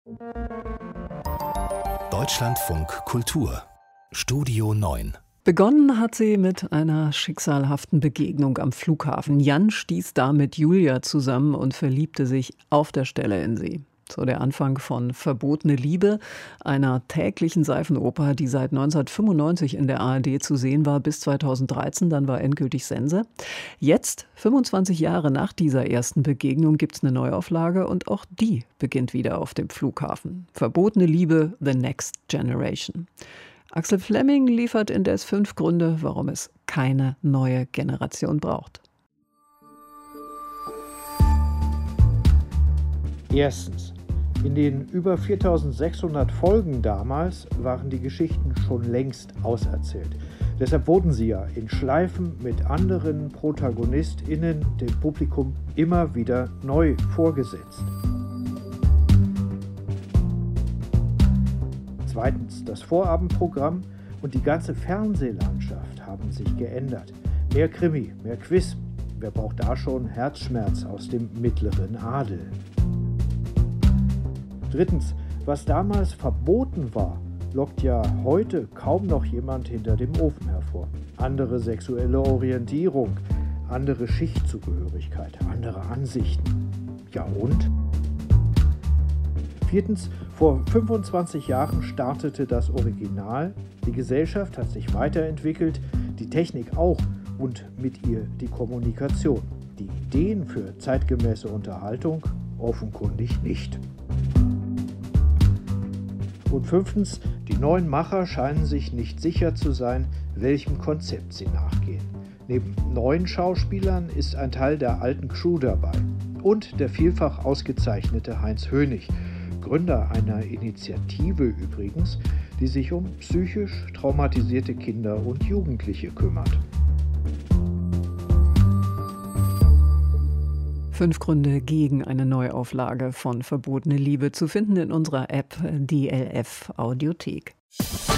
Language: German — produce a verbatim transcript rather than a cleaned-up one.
Deutschlandfunk Kultur Studio neun. Begonnen hat sie mit einer schicksalhaften Begegnung am Flughafen. Jan stieß da mit Julia zusammen und verliebte sich auf der Stelle in sie. So der Anfang von Verbotene Liebe, einer täglichen Seifenoper, die seit neunzehnhundertfünfundneunzig in der A R D zu sehen war, bis zweitausenddreizehn, dann war endgültig Sense. Jetzt, fünfundzwanzig Jahre nach dieser ersten Begegnung, gibt es eine Neuauflage und auch die beginnt wieder auf dem Flughafen. Verbotene Liebe, The Next Generation. Axel Fleming liefert indes fünf Gründe, warum es keine neue Generation braucht. Erstens. In den über viertausendsechshundert Folgen damals waren die Geschichten schon längst auserzählt. Deshalb wurden sie ja in Schleifen mit anderen ProtagonistInnen dem Publikum immer wieder neu vorgesetzt. Zweitens, das Vorabendprogramm und die ganze Fernsehlandschaft haben sich geändert. Mehr Krimi, mehr Quiz. Wer braucht da schon Herzschmerz aus dem mittleren Adel? Drittens, was damals verboten war, lockt ja heute kaum noch jemand hinter dem Ofen hervor. Andere sexuelle Orientierung, andere Schichtzugehörigkeit, andere Ansichten. Ja und? Viertens, vor fünfundzwanzig Jahren startete das Original. Die Gesellschaft hat sich weiterentwickelt, die Technik auch und mit ihr die Kommunikation. Die Ideen für zeitgemäße Unterhaltung offenkundig nicht. Und fünftens, die neuen Macher scheinen sich nicht sicher zu sein, welchem Konzept sie nachgehen. Neben neuen Schauspielern ist ein Teil der alten Crew dabei. Und der vielfach ausgezeichnete Heinz Hönig, Gründer einer Initiative übrigens, die sich um psychisch traumatisierte Kinder und Jugendliche kümmert. Fünf Gründe gegen eine Neuauflage von Verbotene Liebe zu finden in unserer App D L F Audiothek.